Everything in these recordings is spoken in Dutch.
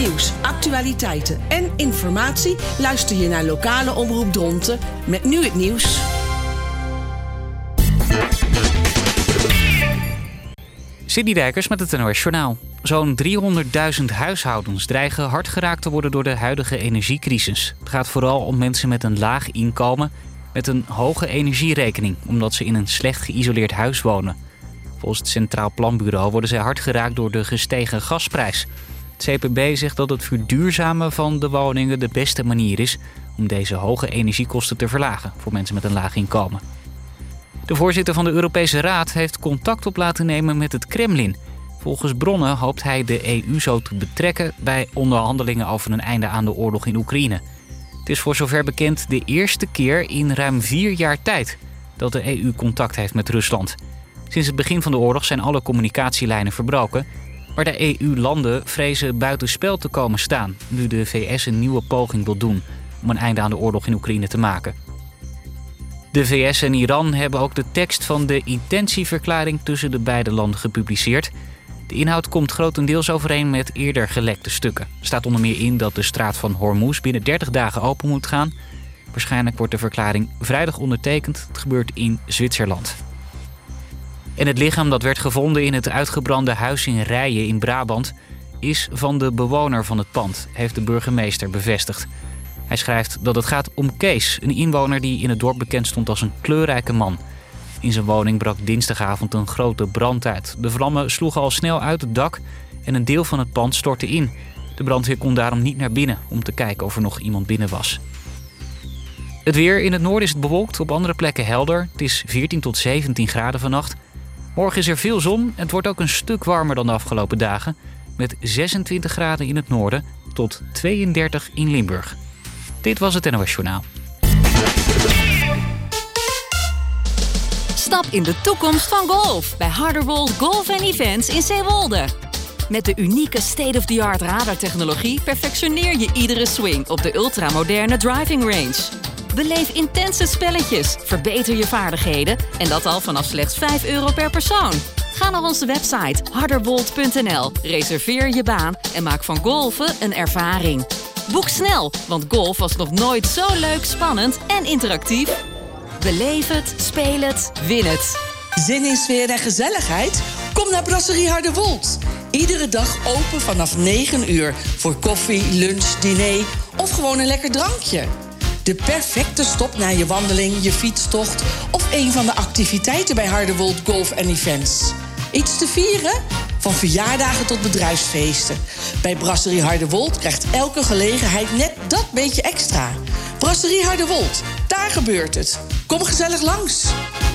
nieuws, actualiteiten en informatie luister je naar lokale Omroep Dronten met nu het nieuws. Sidney Dijkers met het NOS Journaal. Zo'n 300.000 huishoudens dreigen hard geraakt te worden door de huidige energiecrisis. Het gaat vooral om mensen met een laag inkomen met een hoge energierekening, omdat ze in een slecht geïsoleerd huis wonen. Volgens het Centraal Planbureau worden zij hard geraakt door de gestegen gasprijs. Het CPB zegt dat het verduurzamen van de woningen de beste manier is om deze hoge energiekosten te verlagen voor mensen met een laag inkomen. De voorzitter van de Europese Raad heeft contact op laten nemen met het Kremlin. Volgens bronnen hoopt hij de EU zo te betrekken bij onderhandelingen over een einde aan de oorlog in Oekraïne. Het is voor zover bekend de eerste keer in ruim 4 jaar tijd dat de EU contact heeft met Rusland. Sinds het begin van de oorlog zijn alle communicatielijnen verbroken, maar de EU-landen vrezen buitenspel te komen staan nu de VS een nieuwe poging wil doen om een einde aan de oorlog in Oekraïne te maken. De VS en Iran hebben ook de tekst van de intentieverklaring tussen de beide landen gepubliceerd. De inhoud komt grotendeels overeen met eerder gelekte stukken. Er staat onder meer in dat de straat van Hormuz binnen 30 dagen open moet gaan. Waarschijnlijk wordt de verklaring vrijdag ondertekend. Het gebeurt in Zwitserland. En het lichaam dat werd gevonden in het uitgebrande huis in Rijen in Brabant is van de bewoner van het pand, heeft de burgemeester bevestigd. Hij schrijft dat het gaat om Kees, een inwoner die in het dorp bekend stond als een kleurrijke man. In zijn woning brak dinsdagavond een grote brand uit. De vlammen sloegen al snel uit het dak en een deel van het pand stortte in. De brandweer kon daarom niet naar binnen om te kijken of er nog iemand binnen was. Het weer: in het noorden is het bewolkt, op andere plekken helder. Het is 14 tot 17 graden vannacht. Morgen is er veel zon en het wordt ook een stuk warmer dan de afgelopen dagen. Met 26 graden in het noorden tot 32 in Limburg. Dit was het NOS Journaal. Stap in de toekomst van golf bij Harderwold Golf & Events in Zeewolde. Met de unieke state-of-the-art radartechnologie perfectioneer je iedere swing op de ultramoderne driving range. Beleef intense spelletjes, verbeter je vaardigheden en dat al vanaf slechts €5 per persoon. Ga naar onze website harderwold.nl, reserveer je baan en maak van golfen een ervaring. Boek snel, want golf was nog nooit zo leuk, spannend en interactief. Beleef het, speel het, win het. Zin in sfeer en gezelligheid? Kom naar Brasserie Harderwold. Iedere dag open vanaf 9 uur voor koffie, lunch, diner of gewoon een lekker drankje. De perfecte stop na je wandeling, je fietstocht of een van de activiteiten bij Harderwold Golf & Events. Iets te vieren? Van verjaardagen tot bedrijfsfeesten. Bij Brasserie Harderwold krijgt elke gelegenheid net dat beetje extra. Brasserie Harderwold, daar gebeurt het. Kom gezellig langs.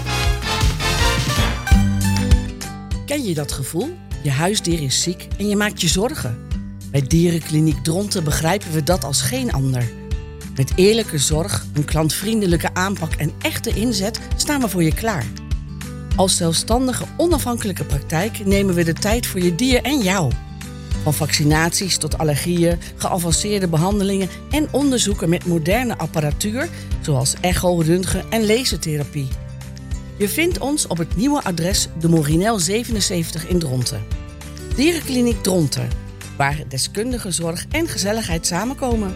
Ken je dat gevoel? Je huisdier is ziek en je maakt je zorgen. Bij Dierenkliniek Dronten begrijpen we dat als geen ander. Met eerlijke zorg, een klantvriendelijke aanpak en echte inzet staan we voor je klaar. Als zelfstandige, onafhankelijke praktijk nemen we de tijd voor je dier en jou. Van vaccinaties tot allergieën, geavanceerde behandelingen en onderzoeken met moderne apparatuur, zoals echo, röntgen en lasertherapie. Je vindt ons op het nieuwe adres de Morinel 77 in Dronten. Dierenkliniek Dronten, waar deskundige zorg en gezelligheid samenkomen.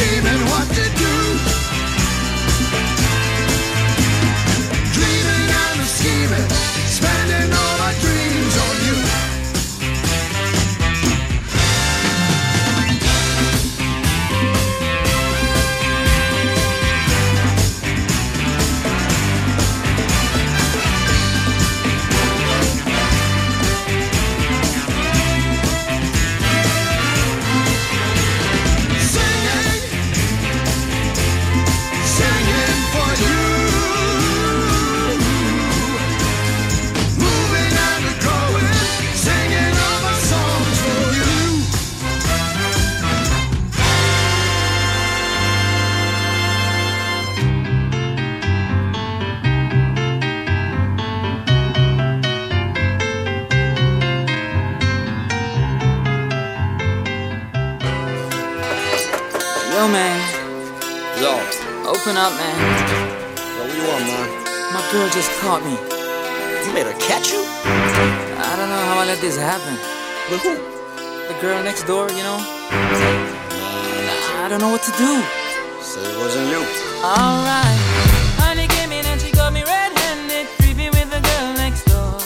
dreaming what to do. Dreaming and scheming, spending all my dreams on you. Yo, man. Yo. Open up, man. Yo, what you want, man? My girl just caught me. You made her catch you? I don't know how I let this happen. With who? The girl next door, you know? I don't know what to do. Say it wasn't you. Alright. Honey came in and she got me red-handed, creepy with the girl next door.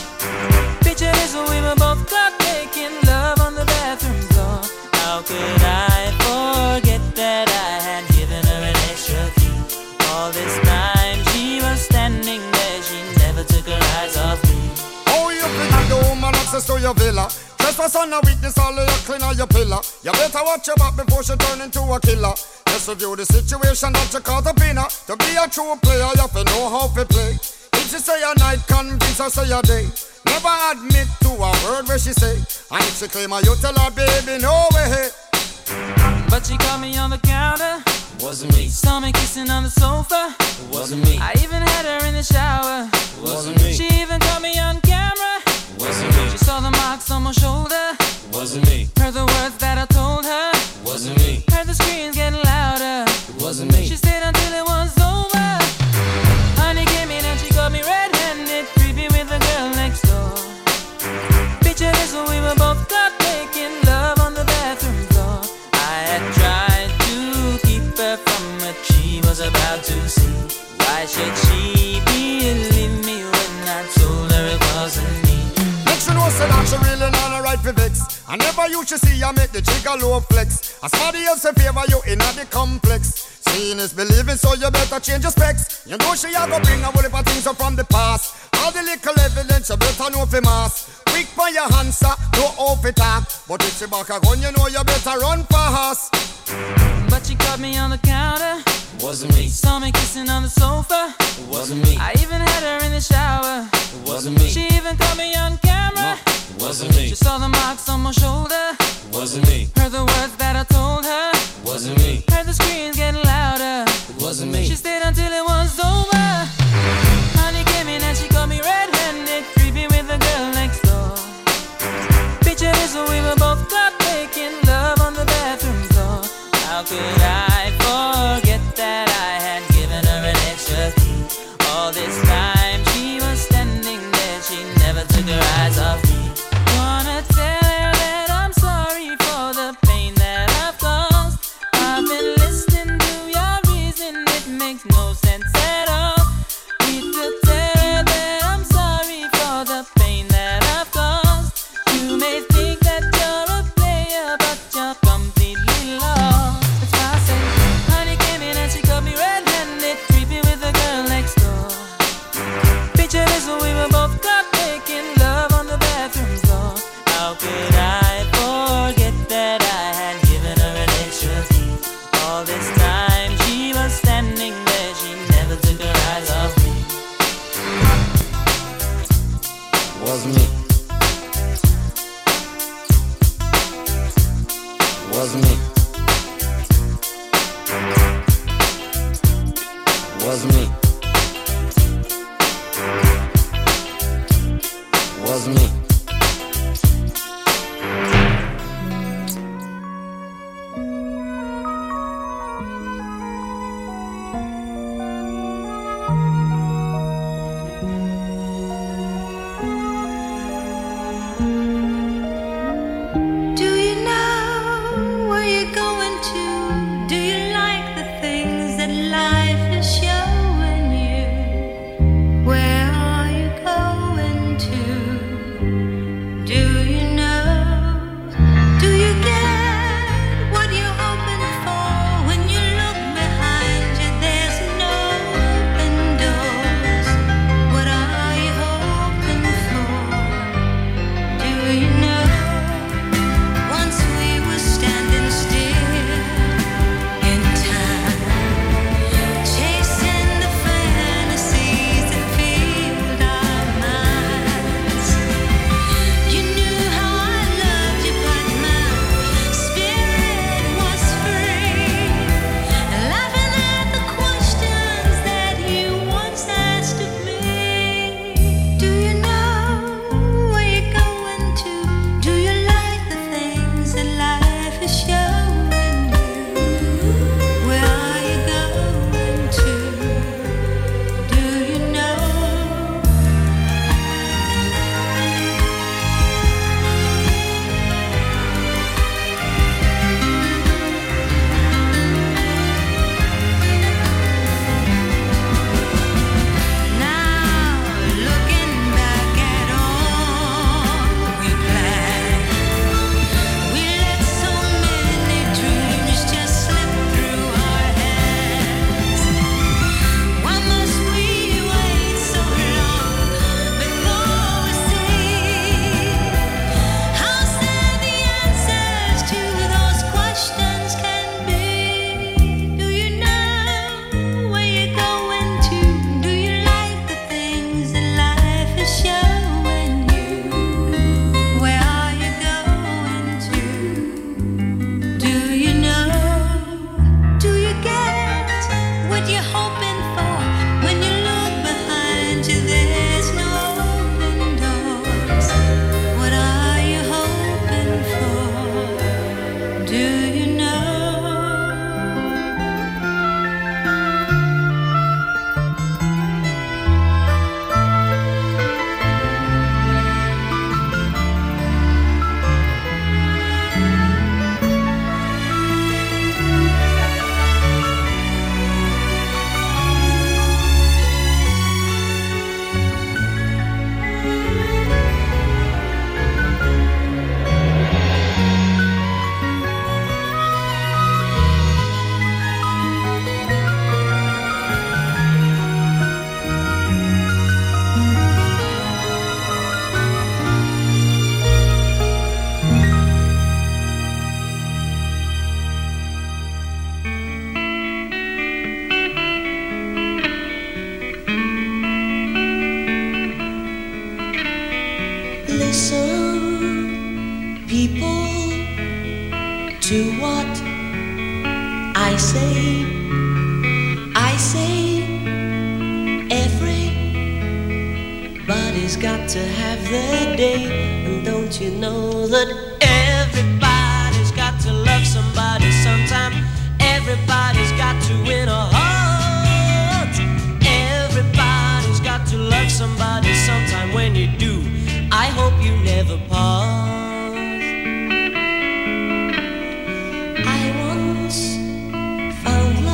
Picture this, we were both caught making love on the bathroom floor. How could I forget that I had given her an extra key? All this time she was standing there, she never took her eyes off me. Oh, you think the woman access to your villa? Trespass on a weakness, all of your clean on your pillar. You better watch your back before she turn into a killer. Just review the situation that you caught up in her. To be a true player, you have to know how to play. If she say a night, convince her say a day. Never admit to a word where she say. And if she claim her, you tell her, baby, no way. But she caught me on the counter. Wasn't me. Saw me kissing on the sofa. Wasn't me. I even had her in the shower. Wasn't me. She even caught me on camera. Wasn't me. She saw the marks on my shoulder. Wasn't me. Heard the words that I told her. Wasn't me. Heard the screams getting louder. Wasn't me. She stayed until it was over. Honey came in and she got me red-handed, creepy with the girl next door. Picture this, we were both caught making love on the bathroom floor. I had tried to keep her from what she was about to see. Why should she believe me when I told her it wasn't me? Make sure no say that she really not a right for vex. I never used to see her make the jigger low flex. As somebody else in favor you in the complex. Seeing is believing, so you better change your specs. You know she a go bring a whole heap of things up from the past. All the little evidence you better know for mass. Quick for your answer, no off it talk. But if she back a gun, you know you better run fast. But she caught me on the counter. Wasn't me. Saw me kissing on the sofa. Wasn't me. I even had her in the shower. Wasn't me. She even caught me on camera. Wasn't me. She saw the marks on my shoulder. Wasn't me. Heard the words that I told her. Wasn't me. Heard the screams getting louder. Wasn't me. She stayed until it was over. Honey came in and she got me red-handed, creepy with the girl next door. Picture this, we were both caught making love on the bathroom floor. How could I forget that I had given her an extra key? All this time she was standing there, she never took her eyes off me. Wanna tell her that I'm sorry for the pain that I've caused. I've been listening to your reason, it makes no sense at all. Need to tell her that I'm sorry for the pain that I've caused. You may think that you're a player, but you're completely lost. That's why I say, honey came in and she got me red-handed, creepy with the girl next door. Picture this, we were both caught making love on the bathroom floor. How could I forget that I had given her an extra key? All this time she was standing there, she never took her eyes off me. Wasn't me. Wasn't me. Wasn't me. Wasn't me. Do you know where you're going to? Do you I say, everybody's got to have their day. And don't you know that everybody's got to love somebody sometime? Everybody's got to win a heart. Everybody's got to love somebody sometime. When you do, I hope you never part. I once found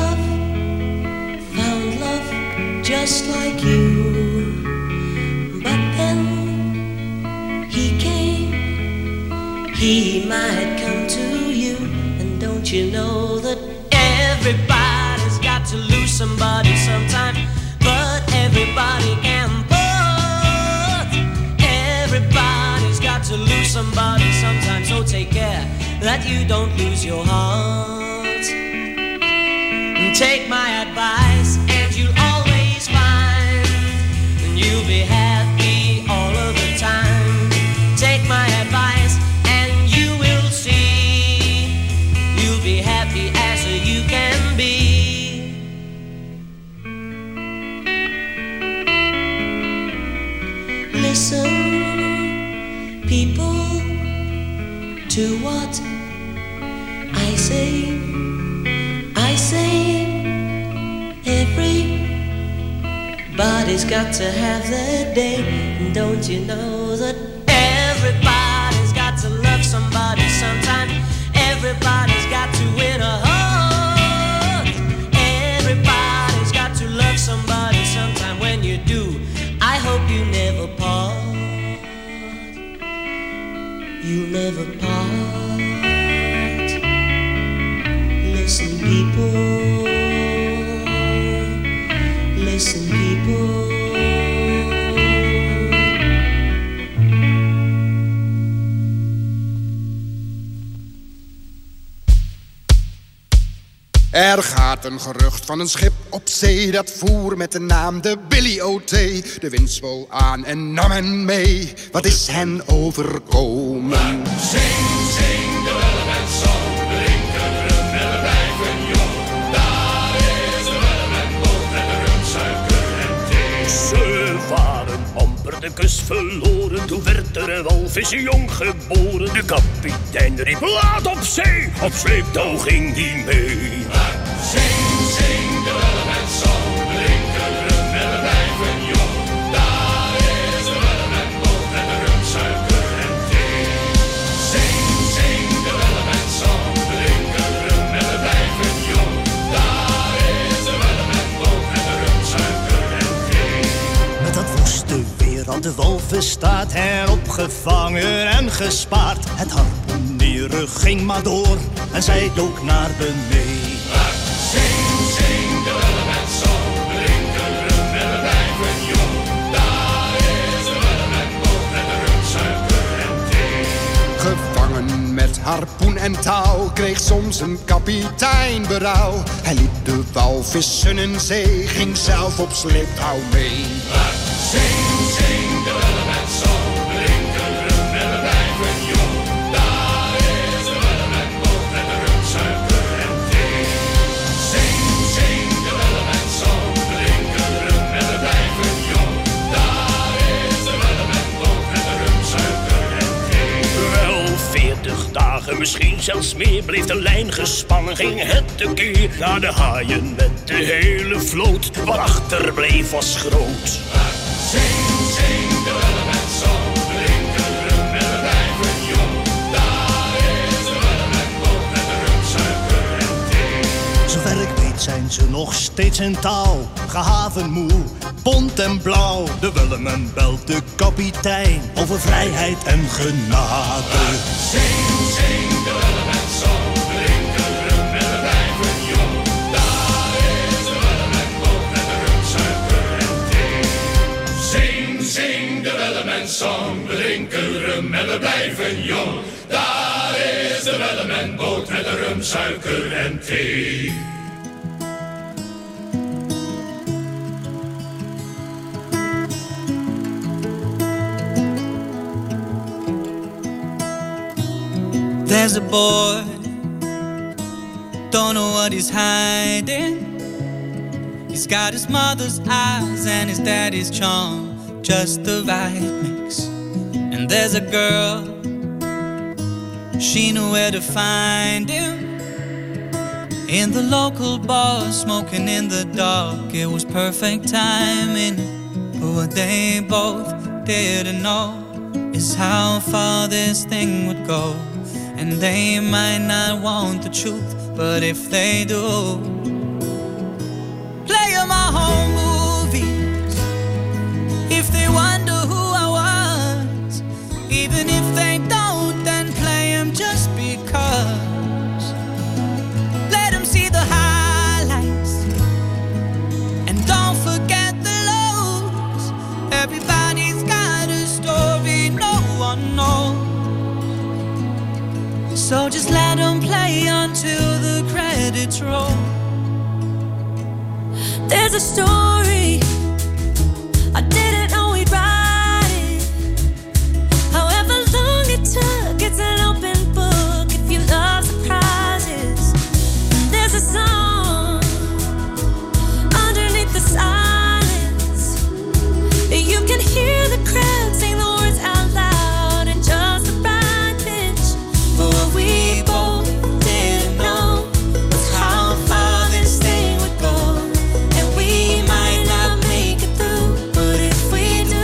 love just like you. But then he came, he might come to you. And don't you know that everybody's got to lose somebody sometime? But everybody can part. Everybody's got to lose somebody sometime. So take care that you don't lose your heart. Take my advice and you'll always find, and you'll be happy all of the time. Take my advice and you will see, you'll be happy as you can be. Listen, people, to what I say. Everybody's got to have their day. And don't you know that everybody's got to love somebody sometime? Everybody's got to win a heart. Everybody's got to love somebody sometime. When you do, I hope you never part. You'll never part. Listen, people. Listen, people. Er gaat een gerucht van een schip op zee dat voer met de naam de Billy O.T. De wind zwol aan en nam hen mee. Wat is hen overkomen? Zing, zing de Welleman-song. We drinken rum en we blijven jong. Daar is de Welleman-boot met de rum, suiker en thee. Ze waren amper de kust verloren. Toen werd er een walvisjong geboren. De kapitein riep laat op zee. Op sleeptouw ging die mee. Zing, zing de Welleman-song. We drinken rum en we blijven jong. Daar is de Welleman-boot met de rum, suiker en thee. Zing, zing de Welleman-song. We drinken rum en we blijven jong. Daar is de Welleman-boot met de rum, suiker en thee. Met dat woeste weer had de walvisstaat hen opgevangen en gespaard. Het harpoenieren ging maar door en zij dook naar beneden. Zing, zing de Welleman-song. We drinken rum en we blijven jong. Daar is de Welleman-boot met de rum, suiker en thee. Gevangen met harpoen en touw kreeg soms een kapitein berouw. Hij liet de walvissen in zee, ging zelf op sleeptouw mee. Zing, zing de Welleman-song. We drinken rum en we blijven jong. Daar is de Welleman-boot met de rum, suiker en thee. Zing, zing de Welleman-song. We drinken rum en we blijven jong. Daar is de Welleman-boot met de rum, suiker en thee. Wel 40 dagen, misschien zelfs meer, bleef de lijn gespannen. Ging het tekeer naar de haaien met de hele vloot. Wat achterbleef was groot. Zing, zing de Welleman-song. We drinken rum en we blijven jong. Daar is de Welleman-boot met de rum, suiker en thee. Zover ik weet zijn ze nog steeds in touw. Gehavend moe, bont en blauw. De Welleman belt de kapitein over vrijheid en genade. Zing, zing de Welleman-song. We drinken rum en we blijven jong. Daar is de Welleman-boot met de rum, suiker en thee. Zing, zing de Welleman-song. We drinken rum en we blijven jong. Daar is de Welleman-boot met de rum, suiker en thee. There's a boy don't know what he's hiding. He's got his mother's eyes and his daddy's charm, just the right mix. And there's a girl, she knew where to find him. In the local bar, smoking in the dark, it was perfect timing. But what they both didn't know is how far this thing would go. And they might not want the truth, but if they do, play 'em my home movies. If they wonder who I was, even if they don't, then play 'em just because. Let 'em see the highlights, and don't forget the lows. Everybody's got a story no one knows. So just let them play until the credits roll. There's a story, I didn't know we'd write it. However long it took, it's an open book if you love surprises. There's a song underneath the silence. You can hear the crowd sing the words out loud in just the right pitch. But what we both didn't know was how far this thing would go. And we might not make it through, but if we do,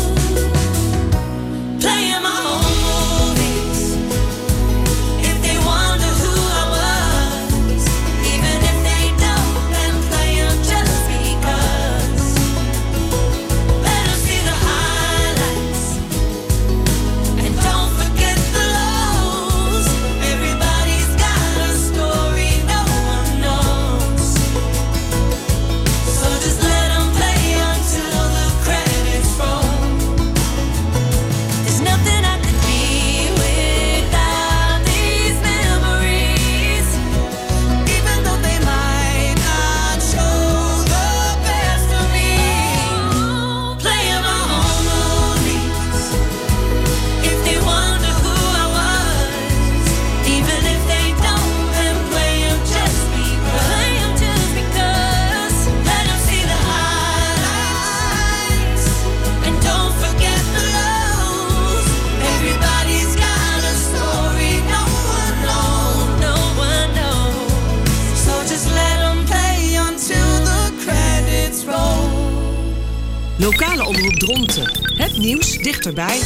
play 'em my home movies. If they wonder who I was, even if they don't, then play 'em just because. Let 'em see the highlights, and don't forget the lows. Everybody's got a story no one knows. So just let 'em play until the credits roll. There's nothing I could be without these memories, even though they might not show the best of me. Play 'em my home movies. If they wonder who I was, even if they don't, then play 'em just because. Let 'em see the highlights, and don't forget the lows. Everybody's got a story no one knows. So just let 'em play until the credits roll. Lokale omroep Dronten. Het nieuws dichterbij.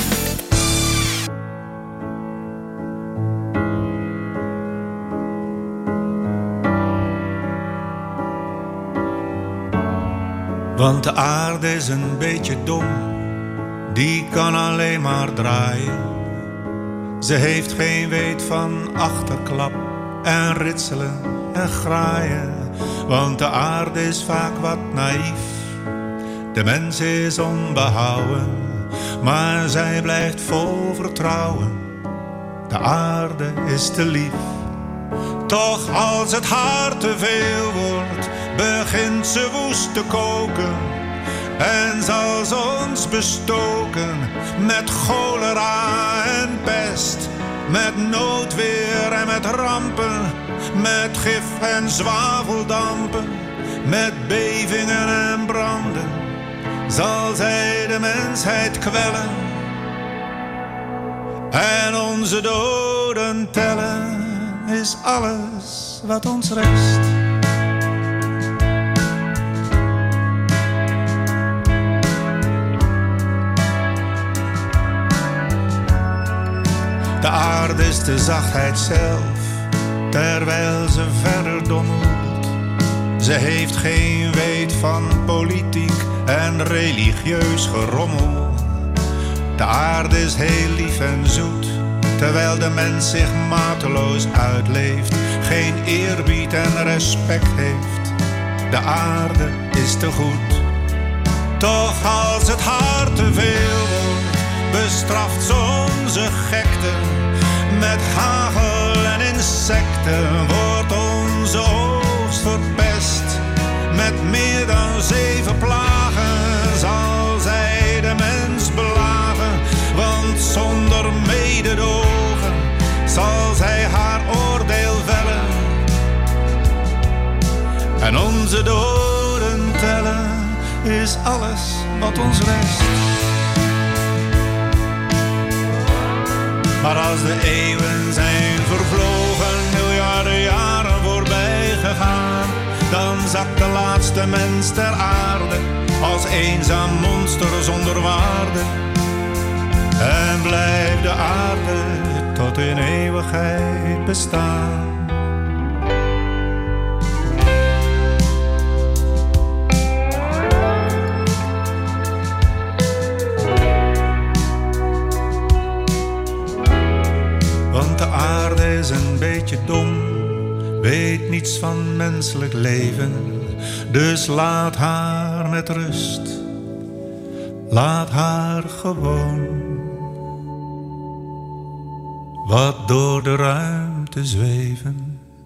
Want de aarde is een beetje dom, die kan alleen maar draaien. Ze heeft geen weet van achterklap en ritselen en graaien. Want de aarde is vaak wat naïef, de mens is onbehouden, maar zij blijft vol vertrouwen. De aarde is te lief. Toch als het haar te veel wordt, begint ze woest te koken. En zal ze ons bestoken met cholera en pest. Met noodweer en met rampen, met gif en zwaveldampen. Met bevingen en branden, zal zij de mensheid kwellen. En onze doden tellen is alles wat ons rest. De aarde is de zachtheid zelf, terwijl ze verder dommelt. Ze heeft geen weet van politiek en religieus gerommel. De aarde is heel lief en zoet, terwijl de mens zich mateloos uitleeft, geen eerbied en respect heeft. De aarde is te goed. Toch als het haar te veel wordt, bestraft ze onze gekte. Met hagel en insecten wordt onze oogst verpest. Met meer dan 7 plagen zal zij de mens belagen. Want zonder mededogen zal zij haar oordeel vellen. En onze doden tellen is alles wat ons rest. Maar als de eeuwen zijn vervlogen, miljarden jaren voorbij gegaan, dan zakt de laatste mens ter aarde als eenzaam monster zonder waarde. En blijft de aarde tot in eeuwigheid bestaan. Want de aarde is een beetje dom, weet niets van menselijk leven. Dus laat haar met rust, laat haar gewoon wat door de ruimte zweven.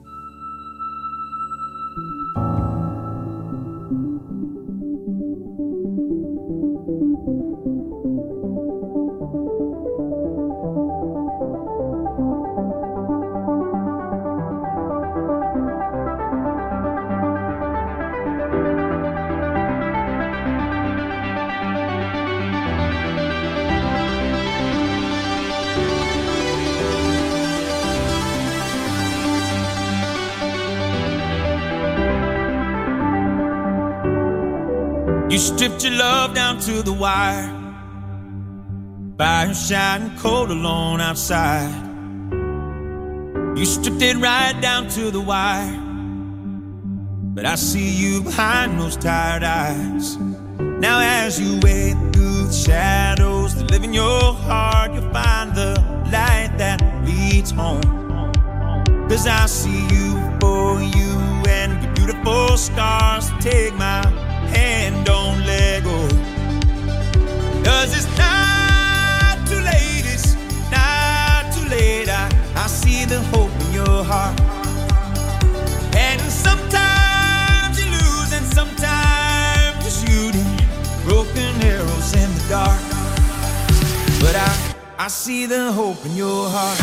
You stripped your love down to the wire, fire shining cold alone outside. You stripped it right down to the wire, but I see you behind those tired eyes. Now as you wade through the shadows that live in your heart, you'll find the light that leads home. 'Cause I see you for you and your beautiful scars. Take my hand, don't let go. 'Cause it's not too late, it's not too late. I see the hope in your heart. And sometimes you lose and sometimes you're shooting broken arrows in the dark. But I see the hope in your heart.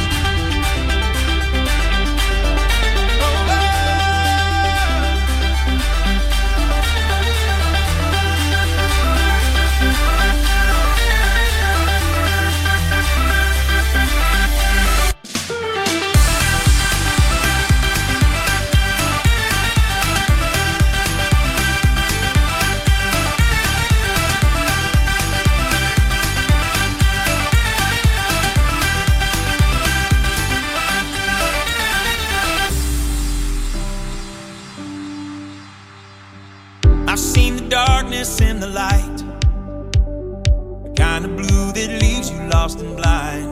I've seen the darkness in the light, the kind of blue that leaves you lost and blind.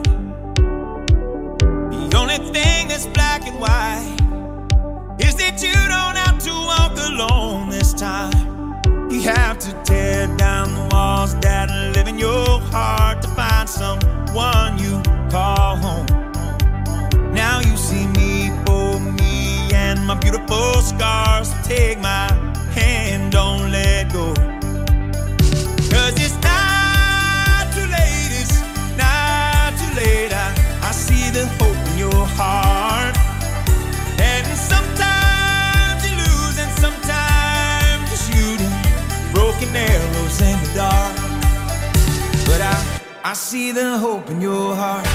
The only thing that's black and white is that you don't have to walk alone this time. You have to tear down the walls that live in your heart to find someone you call home. Now you see me for me and my beautiful scars. Take my hand, don't let go. 'Cause it's not too late, it's not too late. I see the hope in your heart. And sometimes you lose and sometimes you're shooting broken arrows in the dark. But I see the hope in your heart.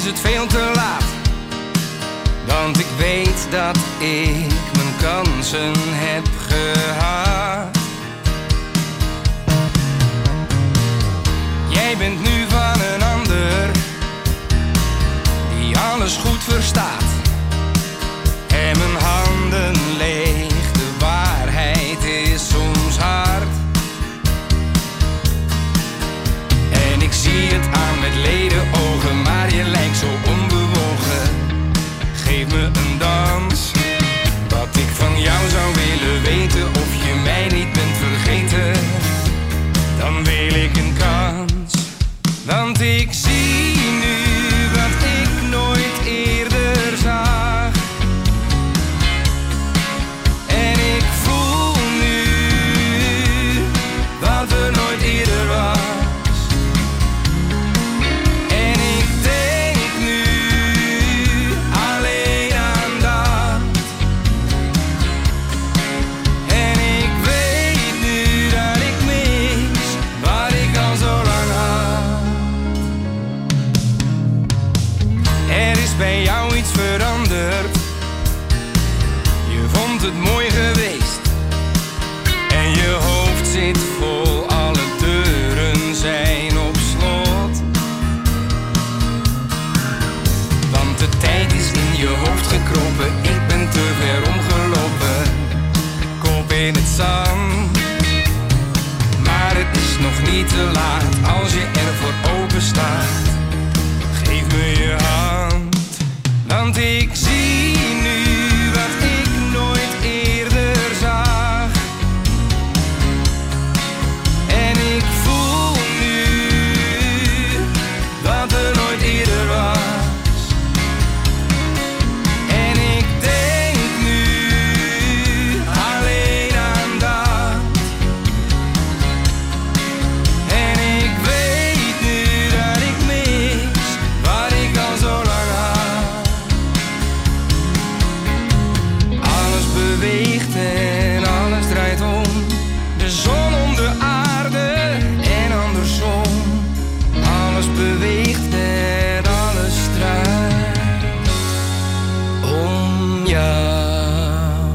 het veel te laat. Want ik weet dat ik mijn kansen heb gehad. Jij bent nu van een ander die alles goed verstaat. En mijn handen leeg, de waarheid is soms hard. En ik zie het aan met ledenogen, maar je lijkt zo onbewogen. Geef me een dans. Wat ik van jou zou willen weten, of je mij niet bent vergeten. Dan wil ik een kans. Want ik zie nu wat ik nooit eerder zag. En ik voel nu wat er nooit eerder was. En ik denk nu alleen aan dat. En ik weet nu dat ik mis wat ik al zo lang had. Er is bij jou iets veranderd. Je vond het mooi geweest. En je hoofd zit vol, alle deuren zijn op slot. Want de tijd is in je hoofd gekropen. Ik ben te ver omgelopen. Kop in het zand. Maar het is nog niet te laat als je ervoor open staat. Geef me je hand. Want ik zie nu wat ik nooit eerder zag. En ik voel nu wat er nooit eerder was. En ik denk nu alleen aan dat. En ik weet nu dat ik mis wat ik al zo lang had. Alles beweegt en alles draait om. De zon om de aarde en andersom. Alles beweegt en alles draait om jou.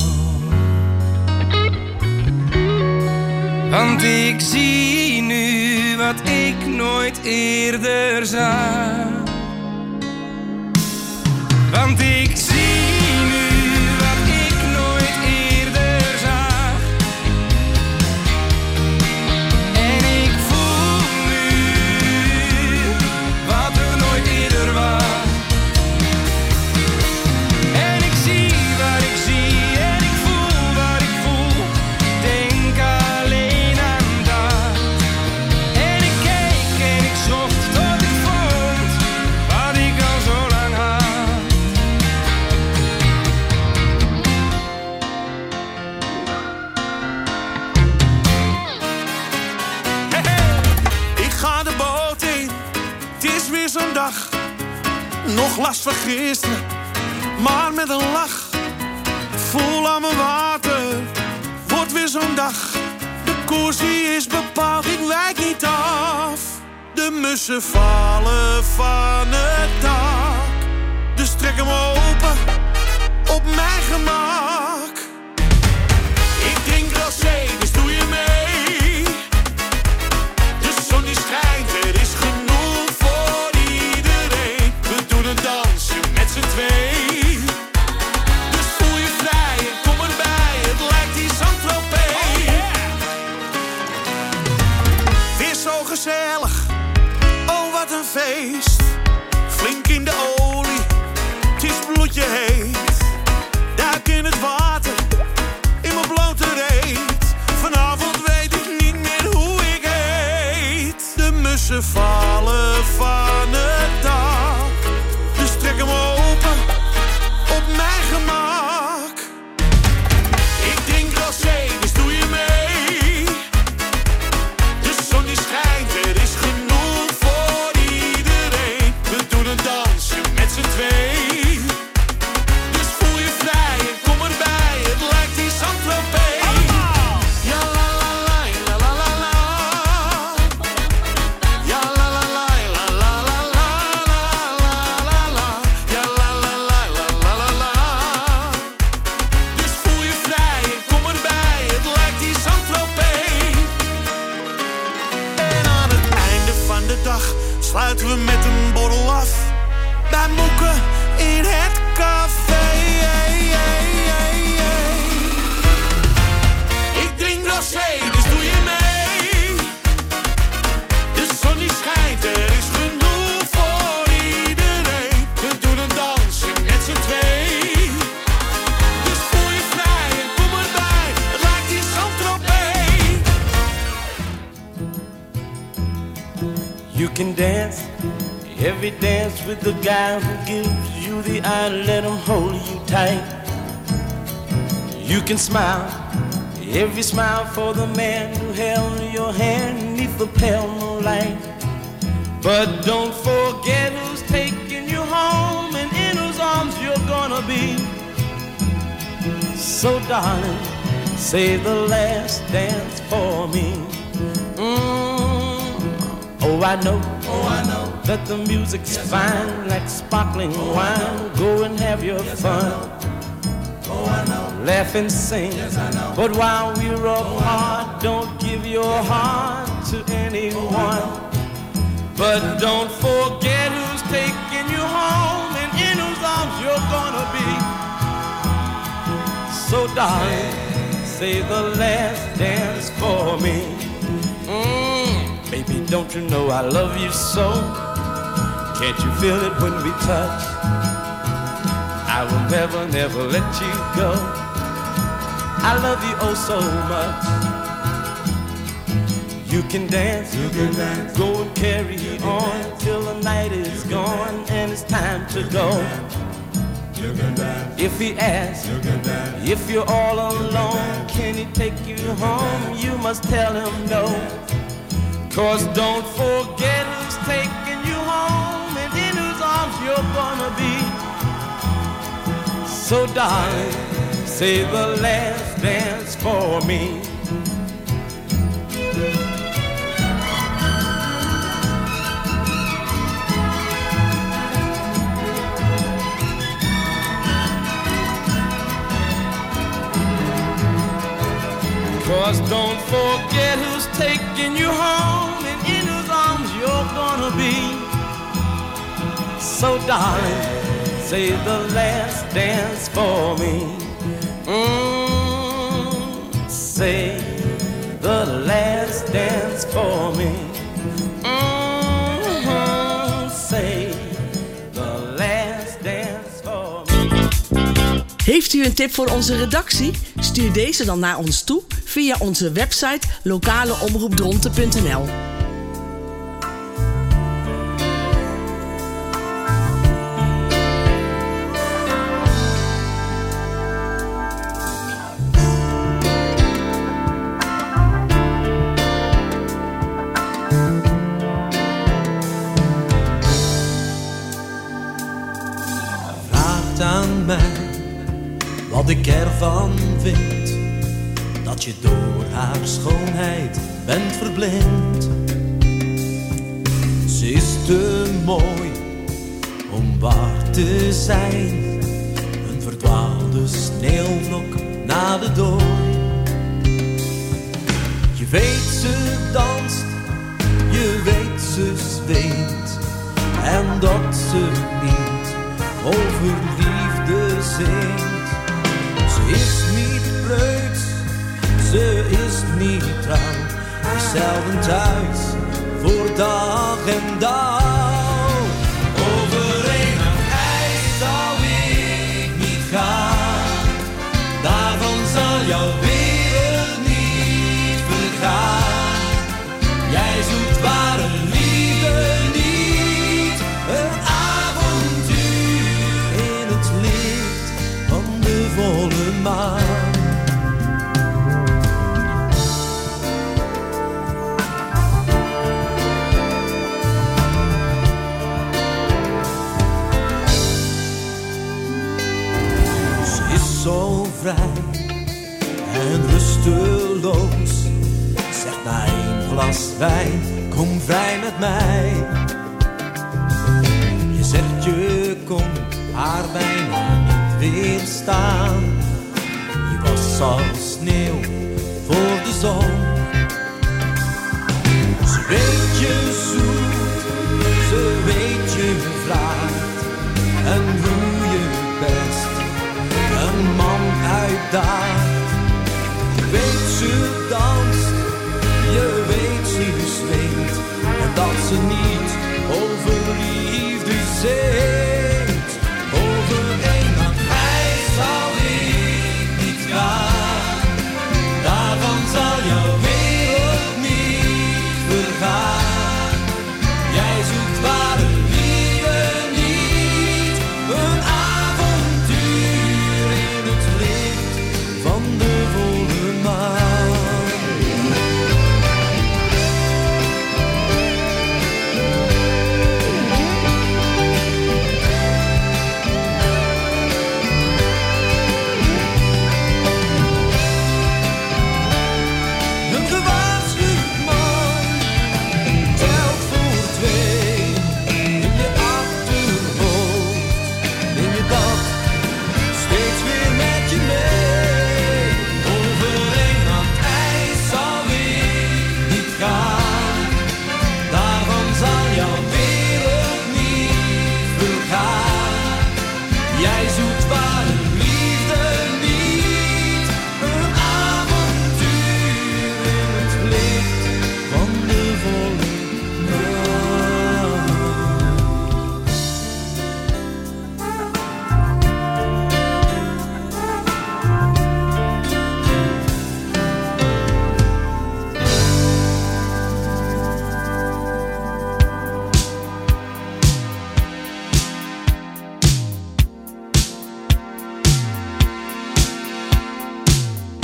Want ik zie nu wat ik nooit eerder zag. Want ik zie nu wat ik nooit eerder zag. En ik voel nu wat er nooit eerder was. En ik zie wat ik zie en ik voel wat ik voel. Denk alleen aan dat. En ik keek en ik zocht tot ik vond wat ik al zo lang had. Ik ga de boot in, het is weer zo'n dag. Nog last van gisteren, maar met een lach. Voel aan mijn water, wordt weer zo'n dag. De koers die is bepaald, ik wijk niet af. De mussen vallen van het dak. Dus trek hem open, op mijn gemak. Ik drink rosé, dus doe je mee. De zon die schijnt, er is genoeg voor iedereen. We doen een dansje met z'n twee. Dus voel je vrij en kom erbij, het lijkt hier Saint-Tropez. Weer zo gezellig, oh wat een feest. Flink in de olie, het is bloedje heet. Duik in het water, in mijn blote reet. Vanavond weet ik niet meer hoe ik heet. De mussen vallen van het dak. Dus trek hem open, op mijn gemak. Ik drink rosé, dus doe je mee. De zon die schijnt, er is genoeg voor iedereen. can dance every dance with the guy who gives you the eye. Let him hold you tight. You can smile every smile for the man who held your hand neath the pale moonlight. But don't forget who's taking you home and in whose arms you're gonna be. So darling, save the last dance for me. Oh, I know that the music's fine, like sparkling wine. Go and have your fun. Laugh and sing. But while we're apart, don't give your heart to anyone. But don't forget who's taking you home and in whose arms you're gonna be. So darling, save the last dance for me. Baby, don't you know I love you so? Can't you feel it when we touch? I will never, never let you go. I love you oh so much. You can dance, go and carry on till the night is gone and it's time to go. If he asks, if you're all alone, can he take you home? You must tell him no. 'Cause don't forget who's taking you home and in whose arms you're gonna be. So darling, save the last dance for me. Cause don't forget who's taking you home and in whose arms you're gonna be. So darling, save the last dance for me. Save the last dance for me. Save the last dance for me. Heeft u een tip voor onze redactie? Stuur deze dan naar ons toe via onze website lokaleomroepdronten.nl. Vraagt aan mij wat ik ervan vind dat je door haar schoonheid bent verblind. Ze is te mooi om waar te zijn, een verdwaalde sneeuwvlok na de dooi. Je weet ze danst, je weet ze zweet, en dat ze niet over liefde zingt. Ze is niet preuts, ze is niet trouw, is zelden thuis voor dag en dauw. Over een nacht ijs zou ik niet gaan, daarvan zal jouw wereld niet vergaan. Jij zoekt ware liefde niet, een avontuur in het licht van de volle maan. Zo vrij en rusteloos, zegt na een glas wijn, kom vrij met mij. Je zegt je kon haar bijna niet weerstaan, je was als sneeuw voor de zon. Ze weet je zoet, ze weet je vraagt en hoe je best een man uitdaagt. Je weet ze danst, je weet ze zweet, en dat ze niet over liefde zingt. Over een nacht ijs zou ik niet gaan, daarvan zal jouw wereld niet vergaan. Jij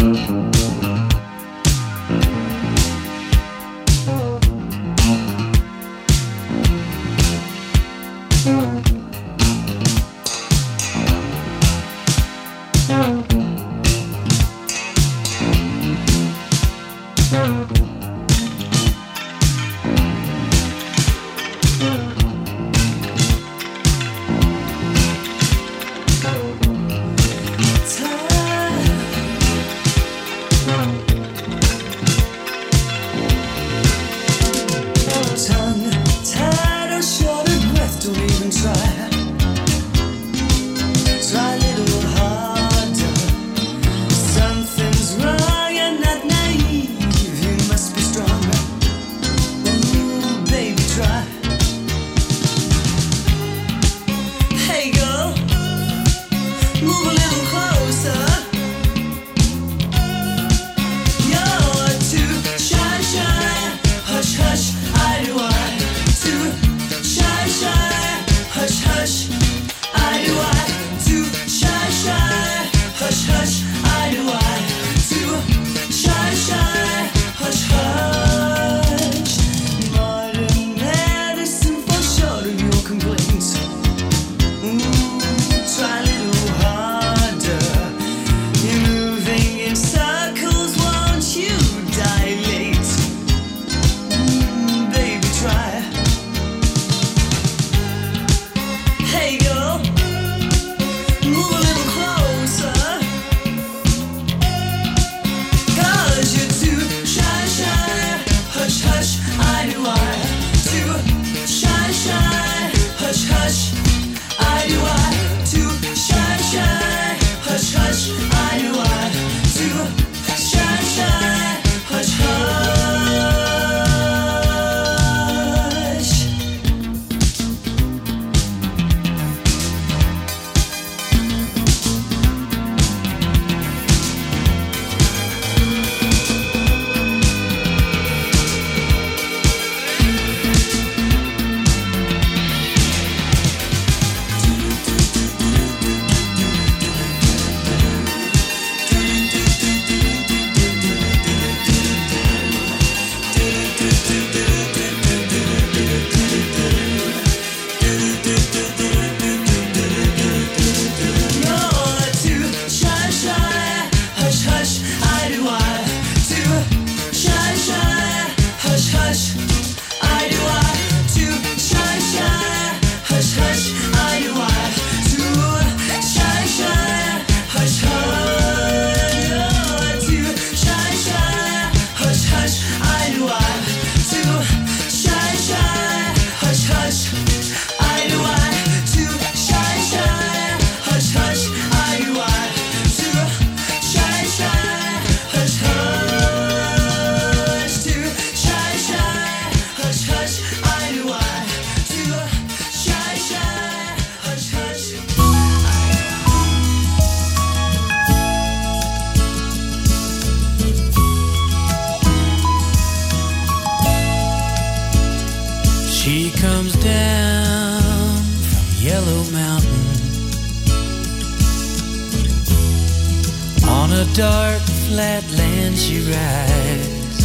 dark flat land she rides.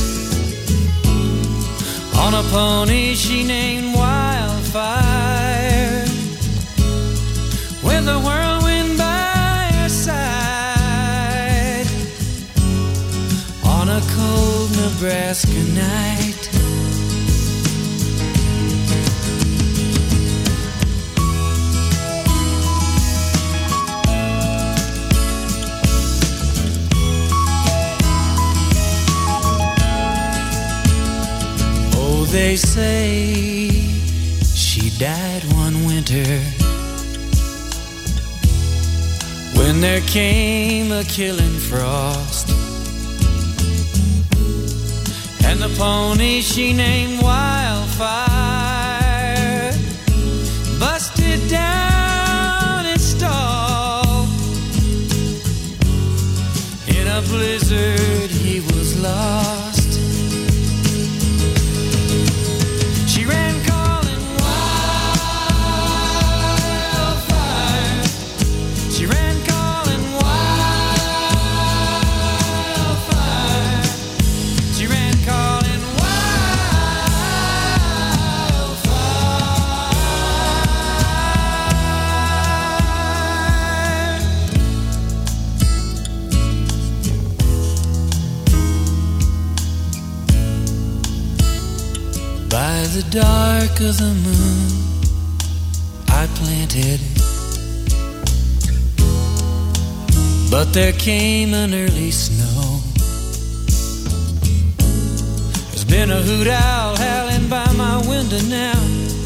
On a pony she named Wildfire, with a whirlwind by her side. On a cold Nebraska night, they say she died one winter when there came a killing frost, and the pony she named Wildfire busted down and stalled. In a blizzard he was lost. She ran calling wildfire. She ran calling wildfire. the dark of the moon, I planted. But there came an early snow. There's been a hoot owl howling by my window now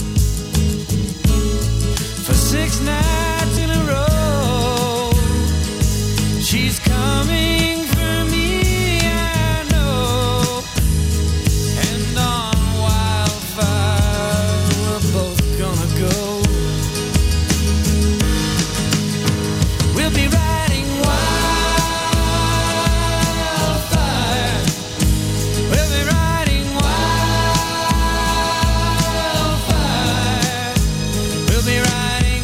for 6 nights in a row. She's coming for me, I know. And on wildfire we're both gonna go. We'll be riding wildfire. We'll be riding wildfire. We'll be riding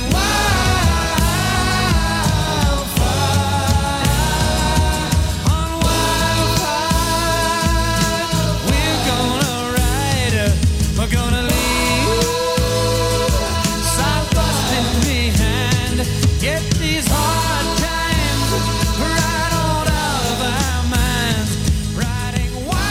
wildfire. On wildfire. We're gonna ride her. We're gonna leave side busting behind. Get these hard times right on out of our minds. Riding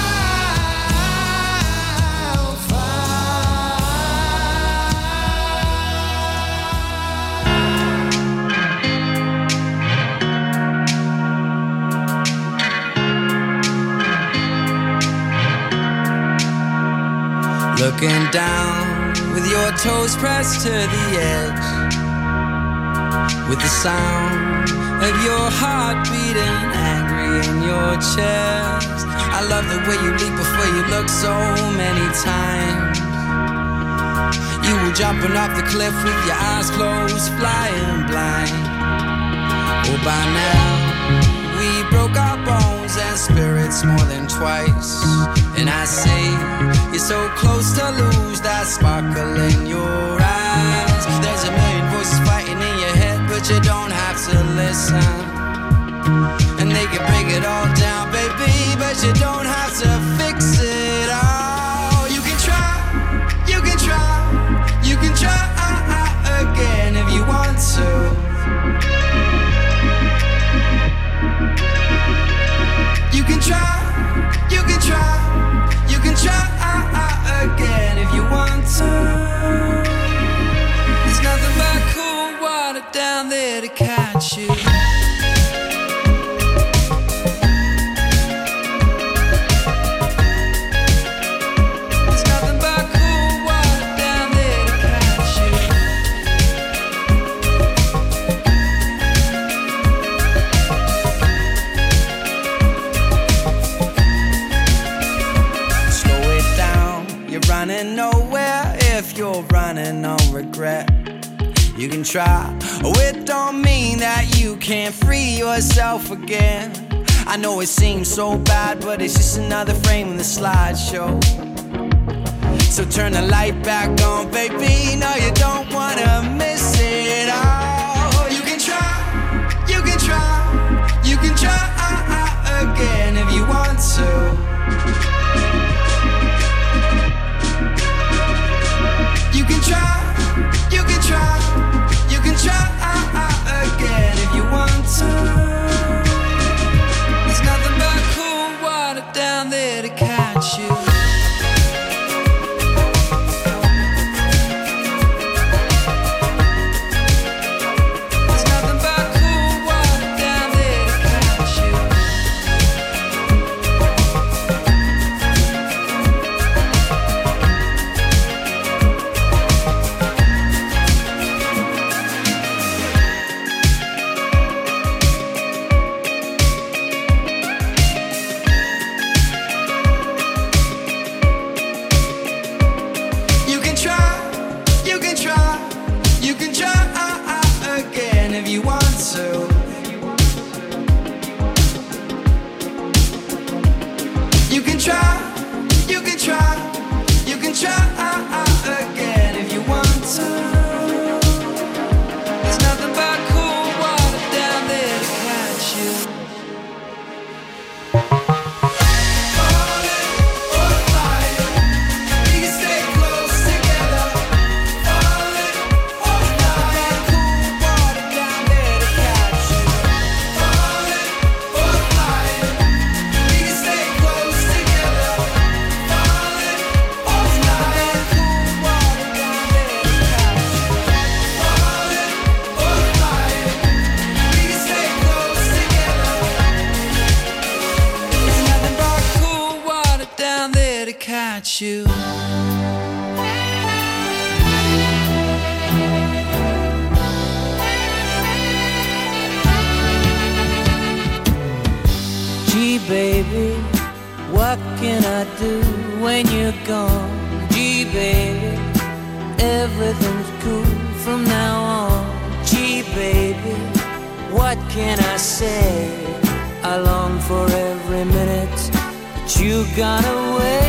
Looking down with your toes pressed to the edge, with the sound of your heart beating angry in your chest. I love the way you leap before you look so many times. You were jumping off the cliff with your eyes closed, flying blind. Oh, by now we broke our bones and spirits more than twice. And I say you're so close to lose that sparkle in your eyes. There's a million voices fighting in your head, but you don't have to listen. And they can break it all down, baby, but you don't have to fix it all. You can try, you can try, you can try again if you want to. You can try, you can try, you can try again if you want to. There's nothing but cool water down there to catch you. There's nothing but cool water down there to catch you. Slow it down, you're running nowhere if you're running on regret. You can try, oh it don't mean that you can't free yourself again. I know it seems so bad, but it's just another frame in the slideshow. So turn the light back on, baby, no you don't wanna miss it all. You can try, you can try, you can try again if you want to. You can try, you can try, you can try again if you want to. There's nothing but cool water down there to catch you. without you. Gee, baby, what can I do when you're gone? Gee, baby, everything's cool from now on. Gee, baby, what can I say? I long for every minute that you got away.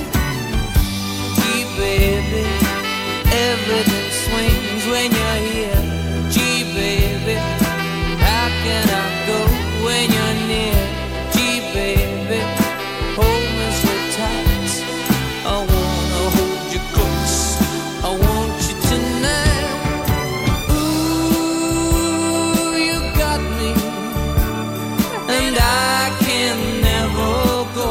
Gee, baby, everything swings when you're here. Gee, baby, how can I go when you're near? Gee, baby, hold me so tight. I wanna hold you close. I want you tonight. Ooh, you got me, and I can never go.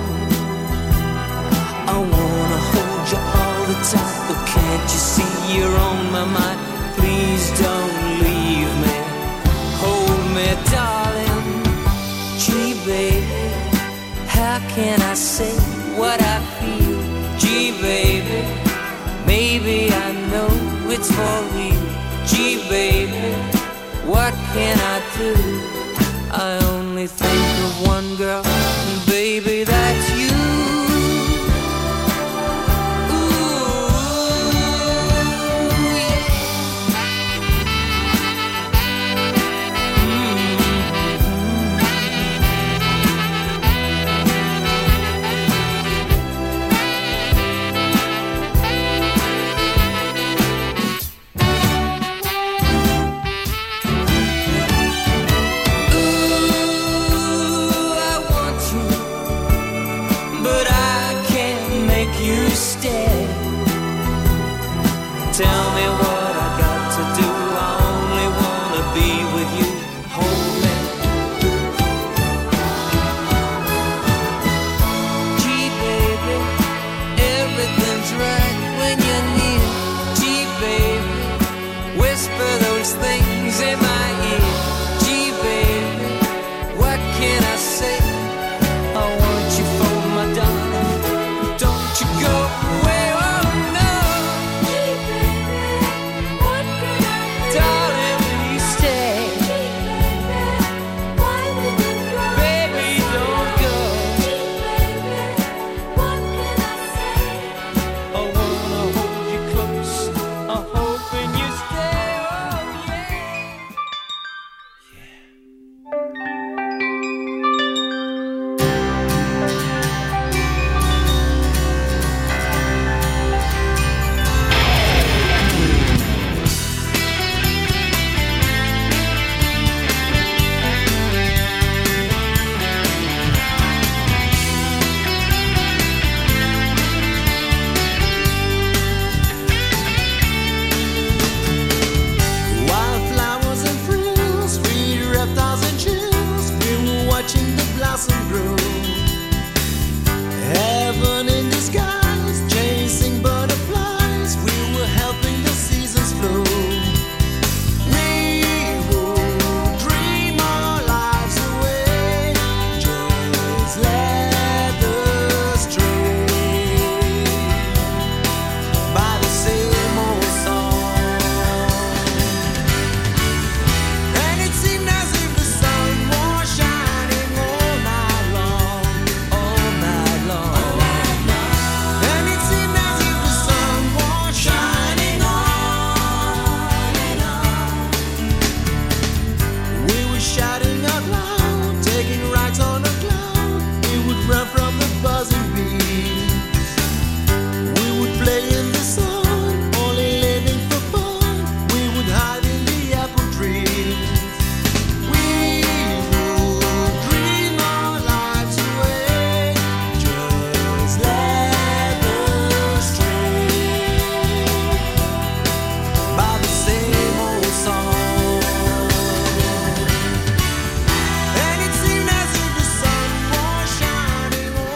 I wanna hold you all the time, but can't you see you're on my mind? Please don't leave me. Hold me, darling. Gee, baby, how can I say what I feel? Gee, baby, maybe I know it's for real. Gee, baby, what can I do? I only think of one girl